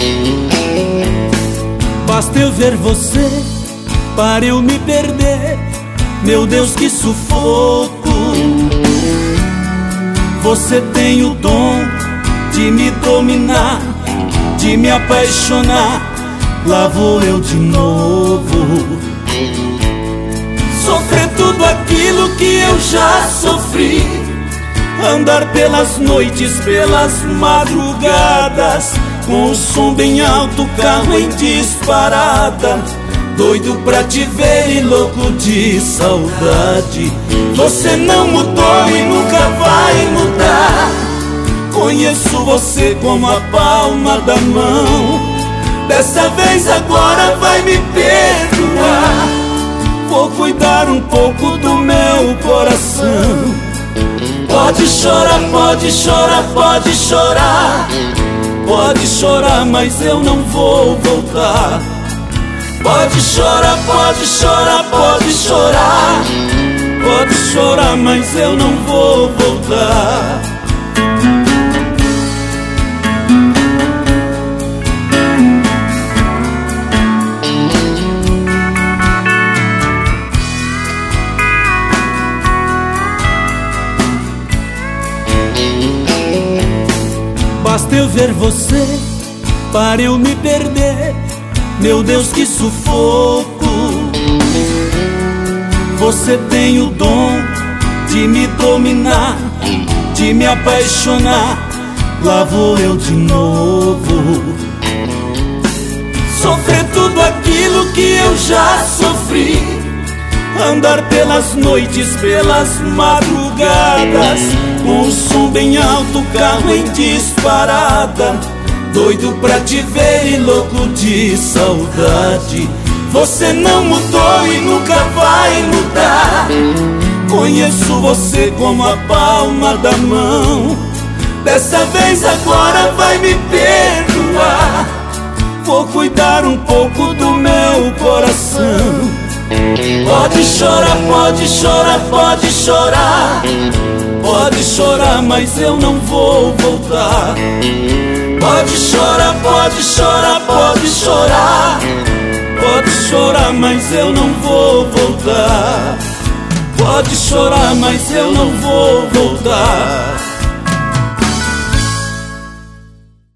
Basta eu ver você para eu me perder. Meu Deus, que sufoco! Você tem o dom de me dominar, de me apaixonar. Lá vou eu de novo, sofrer tudo aquilo que eu já sofri, andar pelas noites, pelas madrugadas, com o som bem alto, carro em disparada, doido pra te ver e louco de saudade. Você não mudou e nunca vai mudar. Conheço você como a palma da mão. Dessa vez agora vai me perdoar. Vou cuidar um pouco do meu coração. Pode chorar, pode chorar, pode chorar. Pode chorar, mas eu não vou voltar. Pode chorar, pode chorar, pode chorar. Pode chorar, mas eu não vou voltar. Basta eu ver você para eu me perder. Meu Deus, que sufoco! Você tem o dom de me dominar, de me apaixonar. Lá vou eu de novo, sofrer tudo aquilo que eu já sofri, andar pelas noites, pelas madrugadas, com o som bem alto, carro em disparada, doido pra te ver e louco de saudade. Você não mudou e nunca vai mudar. Conheço você como a palma da mão. Dessa vez agora vai me perdoar. Vou cuidar um pouco do meu coração. Pode chorar, pode chorar, pode chorar. Pode chorar, mas eu não vou voltar. Pode chorar, pode chorar, pode chorar. Pode chorar, mas eu não vou voltar. Pode chorar, mas eu não vou voltar.